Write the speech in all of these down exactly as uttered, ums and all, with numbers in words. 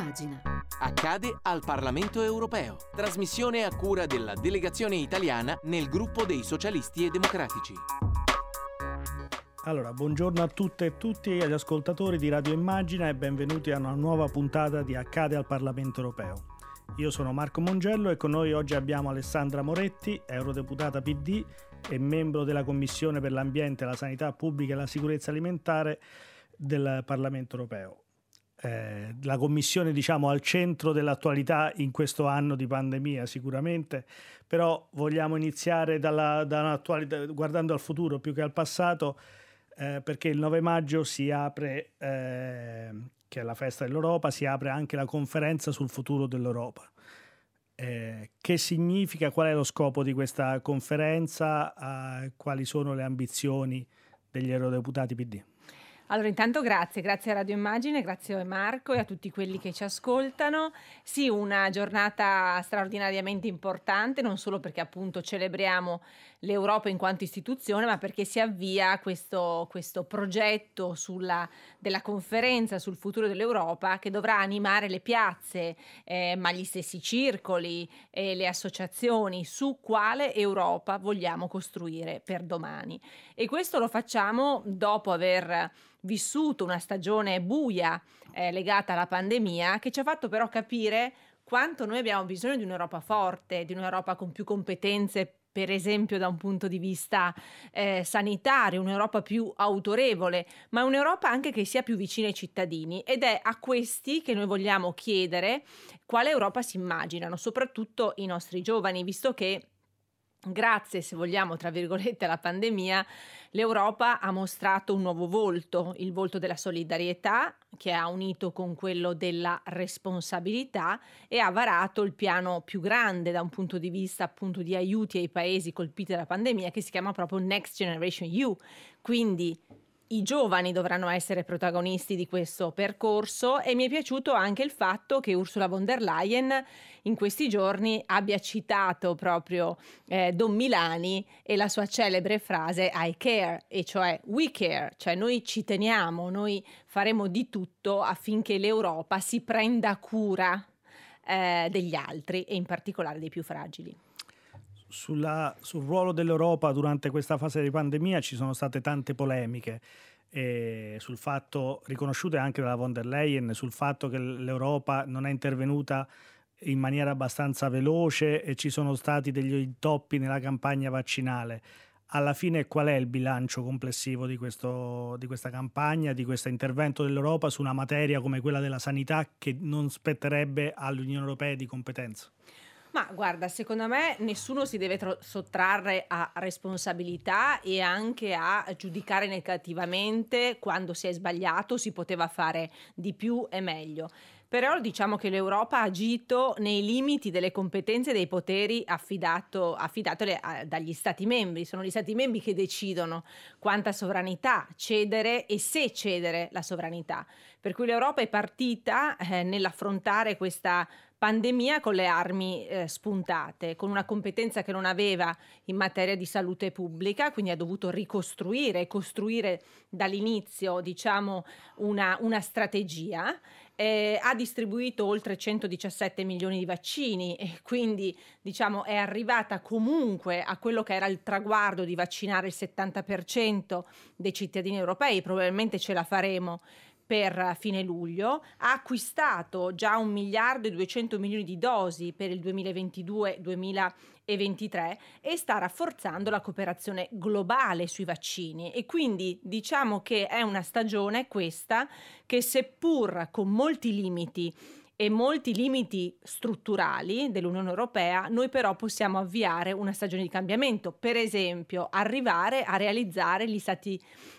Immagina. Accade al Parlamento Europeo. Trasmissione a cura della delegazione italiana nel gruppo dei Socialisti e Democratici. Allora, buongiorno a tutte e tutti agli ascoltatori di Radio Immagina e benvenuti a una nuova puntata di Accade al Parlamento Europeo. Io sono Marco Mongello e con noi oggi abbiamo Alessandra Moretti, eurodeputata P D e membro della Commissione per l'Ambiente, la Sanità Pubblica e la Sicurezza Alimentare del Parlamento Europeo. Eh, la Commissione, diciamo, al centro dell'attualità in questo anno di pandemia sicuramente, però vogliamo iniziare dalla, dall'attualità, guardando al futuro più che al passato, eh, perché il nove maggio si apre, eh, che è la festa dell'Europa, si apre anche la conferenza sul futuro dell'Europa. Eh, che significa, qual è lo scopo di questa conferenza, eh, quali sono le ambizioni degli eurodeputati P D? Allora, intanto grazie, grazie a Radio Immagine, grazie a Marco e a tutti quelli che ci ascoltano. Sì, una giornata straordinariamente importante, non solo perché appunto celebriamo l'Europa in quanto istituzione, ma perché si avvia questo, questo progetto sulla, della conferenza sul futuro dell'Europa che dovrà animare le piazze, eh, ma gli stessi circoli e le associazioni su quale Europa vogliamo costruire per domani. E questo lo facciamo dopo aver vissuto una stagione buia eh, legata alla pandemia, che ci ha fatto però capire quanto noi abbiamo bisogno di un'Europa forte, di un'Europa con più competenze, per esempio da un punto di vista eh, sanitario, un'Europa più autorevole, ma un'Europa anche che sia più vicina ai cittadini, ed è a questi che noi vogliamo chiedere quale Europa si immaginano, soprattutto i nostri giovani, visto che grazie, se vogliamo, tra virgolette, alla pandemia, l'Europa ha mostrato un nuovo volto, il volto della solidarietà, che ha unito con quello della responsabilità e ha varato il piano più grande da un punto di vista appunto di aiuti ai paesi colpiti dalla pandemia, che si chiama proprio Next Generation E U. Quindi i giovani dovranno essere protagonisti di questo percorso, e mi è piaciuto anche il fatto che Ursula von der Leyen in questi giorni abbia citato proprio eh, Don Milani e la sua celebre frase I care, e cioè we care, cioè noi ci teniamo, noi faremo di tutto affinché l'Europa si prenda cura eh, degli altri e in particolare dei più fragili. Sulla, sul ruolo dell'Europa durante questa fase di pandemia ci sono state tante polemiche, e sul fatto, riconosciute anche dalla von der Leyen, sul fatto che l'Europa non è intervenuta in maniera abbastanza veloce e ci sono stati degli intoppi nella campagna vaccinale. Alla fine qual è il bilancio complessivo di, questo, di questa campagna, di questo intervento dell'Europa su una materia come quella della sanità che non spetterebbe all'Unione Europea di competenza? Ma guarda, secondo me nessuno si deve tro- sottrarre a responsabilità e anche a giudicare negativamente quando si è sbagliato, si poteva fare di più e meglio. Però diciamo che l'Europa ha agito nei limiti delle competenze e dei poteri affidato, affidatole a, dagli Stati membri. Sono gli Stati membri che decidono quanta sovranità cedere e se cedere la sovranità. Per cui l'Europa è partita eh, nell'affrontare questa pandemia con le armi eh, spuntate, con una competenza che non aveva in materia di salute pubblica, quindi ha dovuto ricostruire e costruire dall'inizio, diciamo, una, una strategia. Eh, ha distribuito oltre centodiciassette milioni di vaccini e quindi, diciamo, è arrivata comunque a quello che era il traguardo di vaccinare il settanta per cento dei cittadini europei. Probabilmente ce la faremo per fine luglio. Ha acquistato già un miliardo e duecento milioni di dosi per il duemilaventidue duemilaventitré e sta rafforzando la cooperazione globale sui vaccini, e quindi diciamo che è una stagione questa che, seppur con molti limiti e molti limiti strutturali dell'Unione Europea, noi però possiamo avviare una stagione di cambiamento, per esempio arrivare a realizzare gli Stati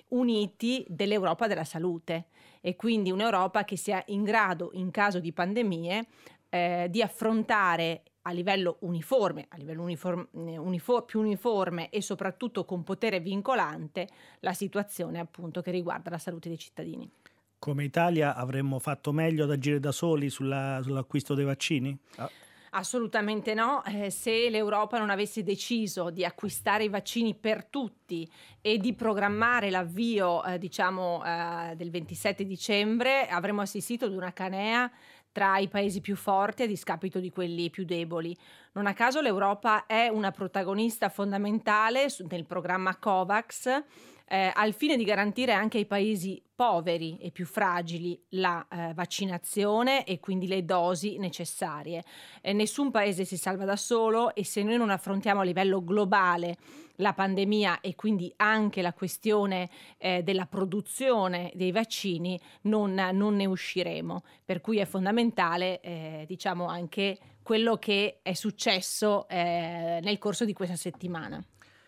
Uniti dell'Europa della salute, e quindi un'Europa che sia in grado, in caso di pandemie, eh, di affrontare a livello uniforme, a livello uniform, unifor, più uniforme e soprattutto con potere vincolante, la situazione appunto che riguarda la salute dei cittadini. Come Italia avremmo fatto meglio ad agire da soli sulla, sull'acquisto dei vaccini? Ah. Assolutamente no, eh, se l'Europa non avesse deciso di acquistare i vaccini per tutti e di programmare l'avvio eh, diciamo eh, del ventisette dicembre, avremmo assistito ad una canea tra i paesi più forti a discapito di quelli più deboli. Non a caso l'Europa è una protagonista fondamentale su- nel programma COVAX, eh, al fine di garantire anche ai paesi poveri e più fragili la eh, vaccinazione e quindi le dosi necessarie. Eh, nessun paese si salva da solo e se noi non affrontiamo a livello globale la pandemia e quindi anche la questione eh, della produzione dei vaccini, non, non ne usciremo. Per cui è fondamentale, eh, diciamo, anche quello che è successo eh, nel corso di questa settimana.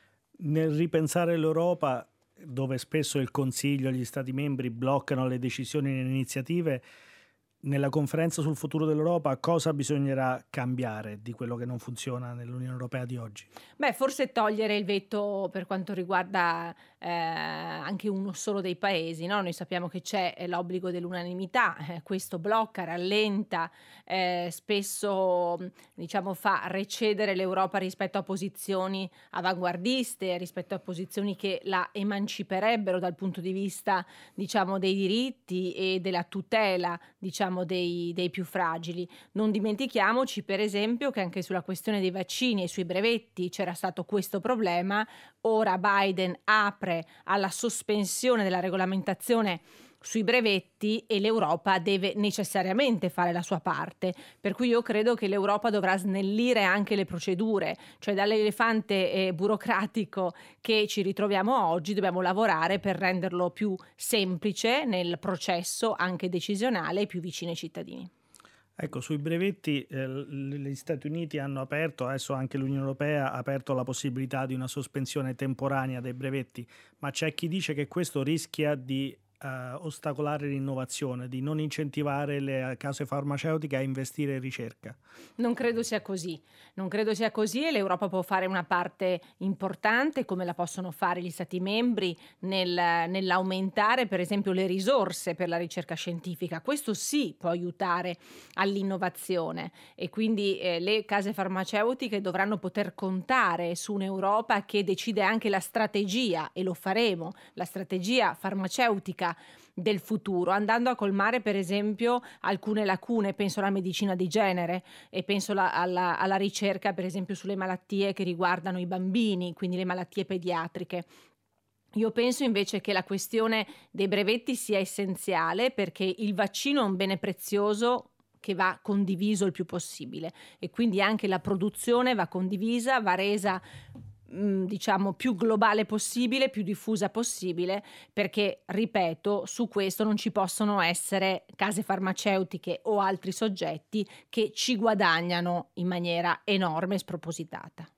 Nel ripensare l'Europa, dove spesso il Consiglio e gli Stati membri bloccano le decisioni e le iniziative, nella conferenza sul futuro dell'Europa cosa bisognerà cambiare di quello che non funziona nell'Unione Europea di oggi? Beh, forse togliere il veto per quanto riguarda eh, anche uno solo dei paesi, no? Noi sappiamo che c'è eh, l'obbligo dell'unanimità, eh, questo blocca, rallenta, eh, spesso mh, diciamo fa recedere l'Europa rispetto a posizioni avanguardiste, rispetto a posizioni che la emanciperebbero dal punto di vista, diciamo, dei diritti e della tutela, diciamo, dei, dei più fragili. Non dimentichiamoci, per esempio, che anche sulla questione dei vaccini e sui brevetti c'era stato questo problema. Ora Biden apre alla sospensione della regolamentazione sui brevetti e l'Europa deve necessariamente fare la sua parte, per cui io credo che l'Europa dovrà snellire anche le procedure, cioè dall'elefante eh, burocratico che ci ritroviamo oggi dobbiamo lavorare per renderlo più semplice nel processo anche decisionale e più vicino ai cittadini. Ecco, sui brevetti eh, gli Stati Uniti hanno aperto, adesso anche l'Unione Europea ha aperto la possibilità di una sospensione temporanea dei brevetti, ma c'è chi dice che questo rischia di Uh, ostacolare l'innovazione, di non incentivare le case farmaceutiche a investire in ricerca. Non credo sia così, non credo sia così e l'Europa può fare una parte importante come la possono fare gli Stati membri nel, nell'aumentare per esempio le risorse per la ricerca scientifica. Questo sì può aiutare all'innovazione e quindi eh, le case farmaceutiche dovranno poter contare su un'Europa che decide anche la strategia, e lo faremo, la strategia farmaceutica del futuro, andando a colmare per esempio alcune lacune, penso alla medicina di genere e penso la, alla, alla ricerca per esempio sulle malattie che riguardano i bambini, quindi le malattie pediatriche. Io penso invece che la questione dei brevetti sia essenziale perché il vaccino è un bene prezioso che va condiviso il più possibile e quindi anche la produzione va condivisa, va resa diciamo più globale possibile, più diffusa possibile, perché ripeto, su questo non ci possono essere case farmaceutiche o altri soggetti che ci guadagnano in maniera enorme e spropositata.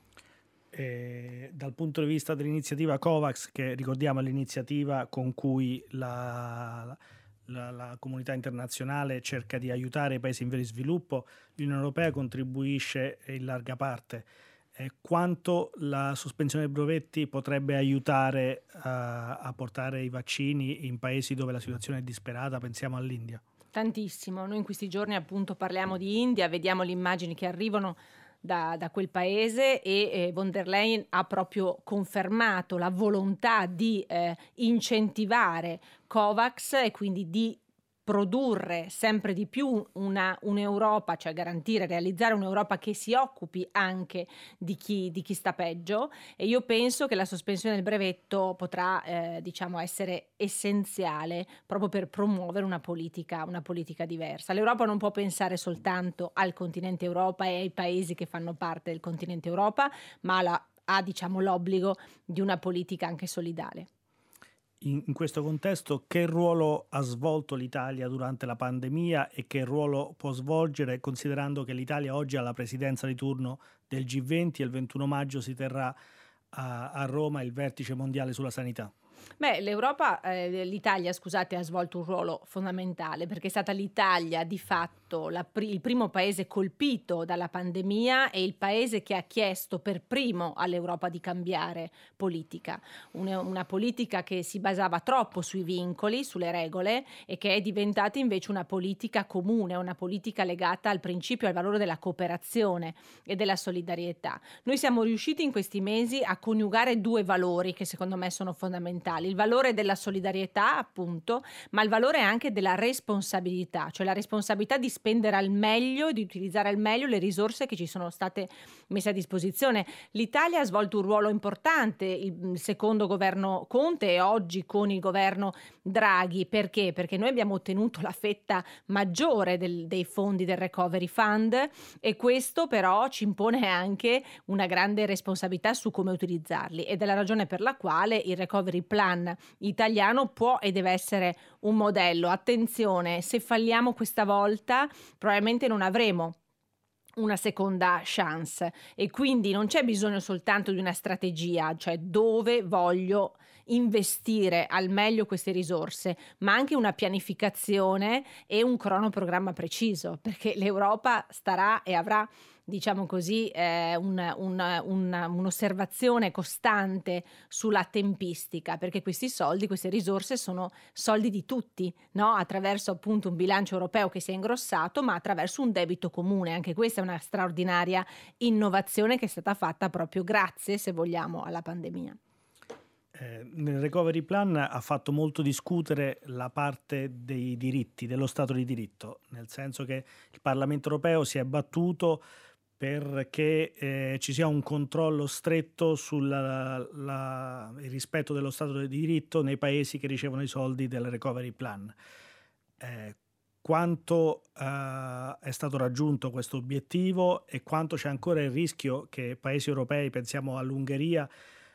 E dal punto di vista dell'iniziativa COVAX, che ricordiamo è l'iniziativa con cui la, la, la comunità internazionale cerca di aiutare i paesi in via di sviluppo, l'Unione Europea contribuisce in larga parte. Eh, quanto la sospensione dei brevetti potrebbe aiutare uh, a portare i vaccini in paesi dove la situazione è disperata? Pensiamo all'India. Tantissimo, noi in questi giorni appunto parliamo di India, vediamo le immagini che arrivano da, da quel paese e eh, von der Leyen ha proprio confermato la volontà di eh, incentivare COVAX e quindi di produrre sempre di più una, un'Europa, cioè garantire, realizzare un'Europa che si occupi anche di chi, di chi sta peggio e io penso che la sospensione del brevetto potrà eh, diciamo essere essenziale proprio per promuovere una politica, una politica diversa. L'Europa non può pensare soltanto al continente Europa e ai paesi che fanno parte del continente Europa, ma la, ha diciamo l'obbligo di una politica anche solidale. In questo contesto, che ruolo ha svolto l'Italia durante la pandemia e che ruolo può svolgere, considerando che l'Italia oggi ha la presidenza di turno del G venti e il ventuno maggio si terrà a, a Roma il vertice mondiale sulla sanità? Beh, l'Europa, eh, l'Italia, scusate, ha svolto un ruolo fondamentale perché è stata l'Italia di fatto la pri- il primo paese colpito dalla pandemia e il paese che ha chiesto per primo all'Europa di cambiare politica. Una, una politica che si basava troppo sui vincoli, sulle regole e che è diventata invece una politica comune, una politica legata al principio e al valore della cooperazione e della solidarietà. Noi siamo riusciti in questi mesi a coniugare due valori che secondo me sono fondamentali. fondamentali, il valore della solidarietà appunto, ma il valore anche della responsabilità, cioè la responsabilità di spendere al meglio e di utilizzare al meglio le risorse che ci sono state messe a disposizione. L'Italia ha svolto un ruolo importante, il, il secondo governo Conte e oggi con il governo Draghi, perché? Perché noi abbiamo ottenuto la fetta maggiore del, dei fondi del Recovery Fund e questo però ci impone anche una grande responsabilità su come utilizzarli ed è la ragione per la quale il Recovery Plan italiano può e deve essere un modello. Attenzione, se falliamo questa volta probabilmente non avremo una seconda chance e quindi non c'è bisogno soltanto di una strategia, cioè dove voglio investire al meglio queste risorse, ma anche una pianificazione e un cronoprogramma preciso, perché l'Europa starà e avrà, diciamo così, eh, un, un, un, un'osservazione costante sulla tempistica, perché questi soldi, queste risorse sono soldi di tutti, no? Attraverso appunto un bilancio europeo che si è ingrossato, ma attraverso un debito comune. Anche questa è una straordinaria innovazione che è stata fatta proprio grazie, se vogliamo, alla pandemia. Eh, nel Recovery Plan ha fatto molto discutere la parte dei diritti, dello Stato di diritto, nel senso che il Parlamento europeo si è battuto perché eh, ci sia un controllo stretto sul rispetto dello Stato di diritto nei paesi che ricevono i soldi del Recovery Plan. Eh, quanto eh, è stato raggiunto questo obiettivo e quanto c'è ancora il rischio che paesi europei, pensiamo all'Ungheria,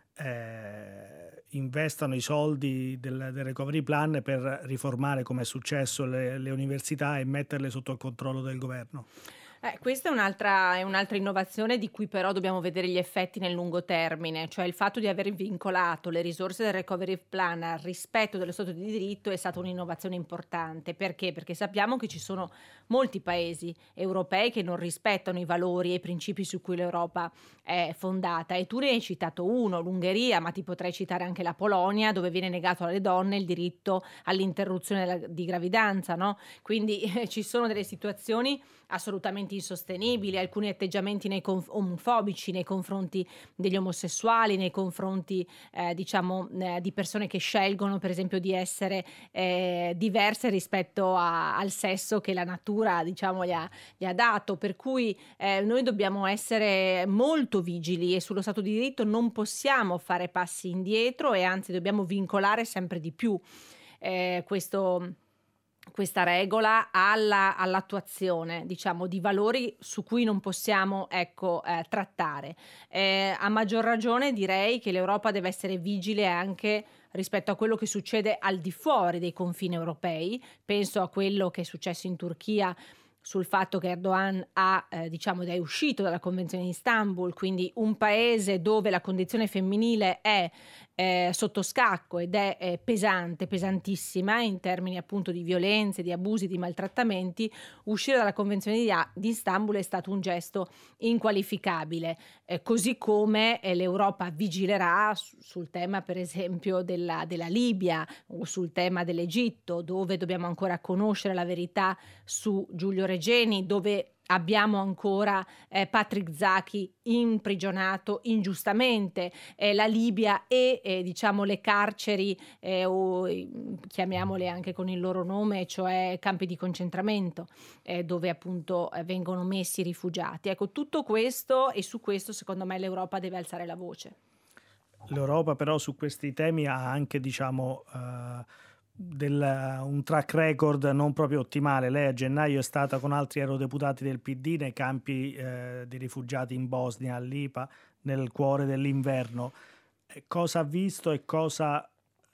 eh, investano i soldi del, del Recovery Plan per riformare, come è successo, le, le università e metterle sotto il controllo del governo? Eh, questa è un'altra, è un'altra innovazione di cui però dobbiamo vedere gli effetti nel lungo termine, cioè il fatto di aver vincolato le risorse del Recovery Plan al rispetto dello Stato di diritto è stata un'innovazione importante. Perché? Perché sappiamo che ci sono molti paesi europei che non rispettano i valori e i principi su cui l'Europa è fondata e tu ne hai citato uno, l'Ungheria, ma ti potrei citare anche la Polonia, dove viene negato alle donne il diritto all'interruzione della- di gravidanza, no? Quindi eh, ci sono delle situazioni assolutamente insostenibili, alcuni atteggiamenti nei conf- omofobici nei confronti degli omosessuali, nei confronti eh, diciamo eh, di persone che scelgono per esempio di essere eh, diverse rispetto a- al sesso che la natura diciamo gli ha, gli ha dato, per cui eh, noi dobbiamo essere molto vigili e sullo Stato di diritto non possiamo fare passi indietro e anzi dobbiamo vincolare sempre di più eh, questo questa regola alla, all'attuazione, diciamo, di valori su cui non possiamo, ecco, eh, trattare. Eh, a maggior ragione direi che l'Europa deve essere vigile anche rispetto a quello che succede al di fuori dei confini europei. Penso a quello che è successo in Turchia sul fatto che Erdogan ha, eh, diciamo, è uscito dalla Convenzione di Istanbul, quindi un paese dove la condizione femminile è eh, sotto scacco ed è eh, pesante, pesantissima in termini appunto di violenze, di abusi, di maltrattamenti. Uscire dalla Convenzione di, A- di Istanbul è stato un gesto inqualificabile, eh, così come eh, l'Europa vigilerà su- sul tema per esempio della, della Libia o sul tema dell'Egitto, dove dobbiamo ancora conoscere la verità su Giulio Regeni, dove abbiamo ancora eh, Patrick Zaki imprigionato ingiustamente, eh, la Libia e eh, diciamo le carceri eh, o eh, chiamiamole anche con il loro nome, cioè campi di concentramento eh, dove appunto eh, vengono messi i rifugiati. Ecco, tutto questo e su questo secondo me l'Europa deve alzare la voce. L'Europa però su questi temi ha anche, diciamo, eh, del, un track record non proprio ottimale. Lei a gennaio è stata con altri eurodeputati del P D nei campi eh, dei rifugiati in Bosnia, all'Ipa, nel cuore dell'inverno. Eh, Cosa ha visto e cosa,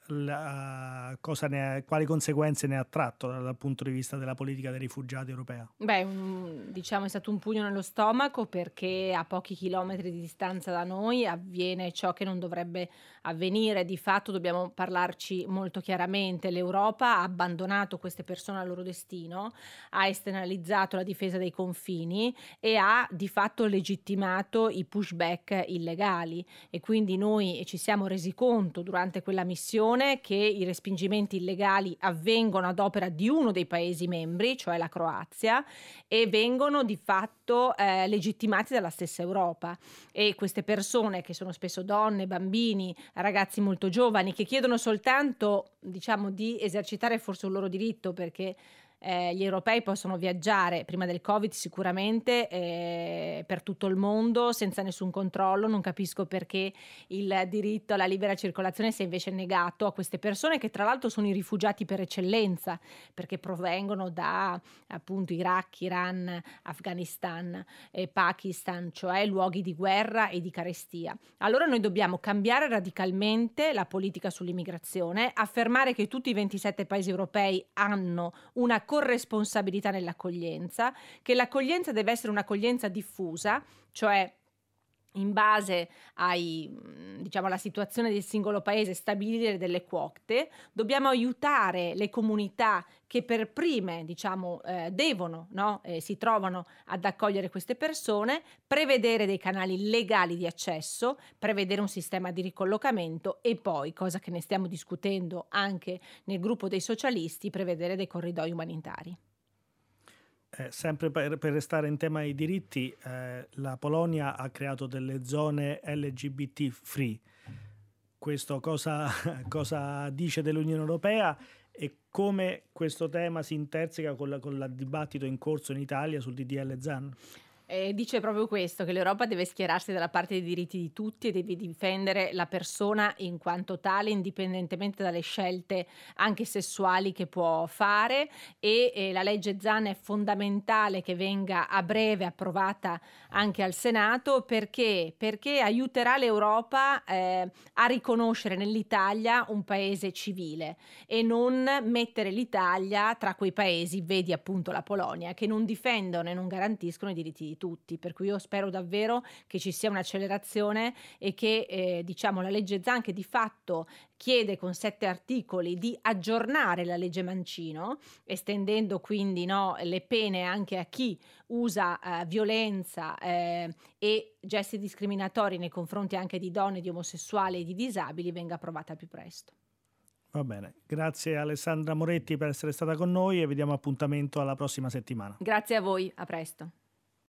la- cosa ne ha- quali conseguenze ne ha tratto dal, dal punto di vista della politica dei rifugiati europea? Beh, un- diciamo è stato un pugno nello stomaco perché a pochi chilometri di distanza da noi avviene ciò che non dovrebbe avvenire. Di fatto dobbiamo parlarci molto chiaramente. L'Europa ha abbandonato queste persone al loro destino, ha esternalizzato la difesa dei confini e ha di fatto legittimato i pushback illegali e quindi noi ci siamo resi conto durante quella missione l'impressione che i respingimenti illegali avvengono ad opera di uno dei Paesi membri, cioè la Croazia, e vengono di fatto eh, legittimati dalla stessa Europa. E queste persone, che sono spesso donne, bambini, ragazzi molto giovani, che chiedono soltanto, diciamo, di esercitare forse un loro diritto, perché eh, gli europei possono viaggiare prima del Covid sicuramente eh, per tutto il mondo senza nessun controllo. Non capisco perché il diritto alla libera circolazione sia invece negato a queste persone, che tra l'altro sono i rifugiati per eccellenza, perché provengono da appunto Iraq, Iran, Afghanistan e Pakistan, cioè luoghi di guerra e di carestia. Allora noi dobbiamo cambiare radicalmente la politica sull'immigrazione, affermare che tutti i ventisette paesi europei hanno una corresponsabilità nell'accoglienza, che l'accoglienza deve essere un'accoglienza diffusa, cioè in base ai, diciamo, alla situazione del singolo paese stabilire delle quote. Dobbiamo aiutare le comunità che per prime, diciamo, eh, devono, no? eh, si trovano ad accogliere queste persone, prevedere dei canali legali di accesso, prevedere un sistema di ricollocamento e poi, cosa che ne stiamo discutendo anche nel gruppo dei socialisti, prevedere dei corridoi umanitari. Eh, sempre per, per restare in tema dei diritti, eh, la Polonia ha creato delle zone L G B T free. Questo cosa, cosa dice dell'Unione Europea e come questo tema si interseca con, la, con il dibattito in corso in Italia sul D D L Zan? Eh, dice proprio questo, che l'Europa deve schierarsi dalla parte dei diritti di tutti e deve difendere la persona in quanto tale, indipendentemente dalle scelte anche sessuali che può fare, e eh, la legge Zan è fondamentale che venga a breve approvata anche al Senato, perché, perché aiuterà l'Europa eh, a riconoscere nell'Italia un paese civile e non mettere l'Italia tra quei paesi, vedi appunto la Polonia, che non difendono e non garantiscono i diritti di tutti. Per cui io spero davvero che ci sia un'accelerazione e che eh, diciamo la legge Zan, che di fatto chiede con sette articoli di aggiornare la legge Mancino, estendendo quindi, no, le pene anche a chi usa eh, violenza eh, e gesti discriminatori nei confronti anche di donne, di omosessuali e di disabili, venga approvata al più presto. Va bene, grazie Alessandra Moretti per essere stata con noi e vediamo appuntamento alla prossima settimana. Grazie a voi, a presto.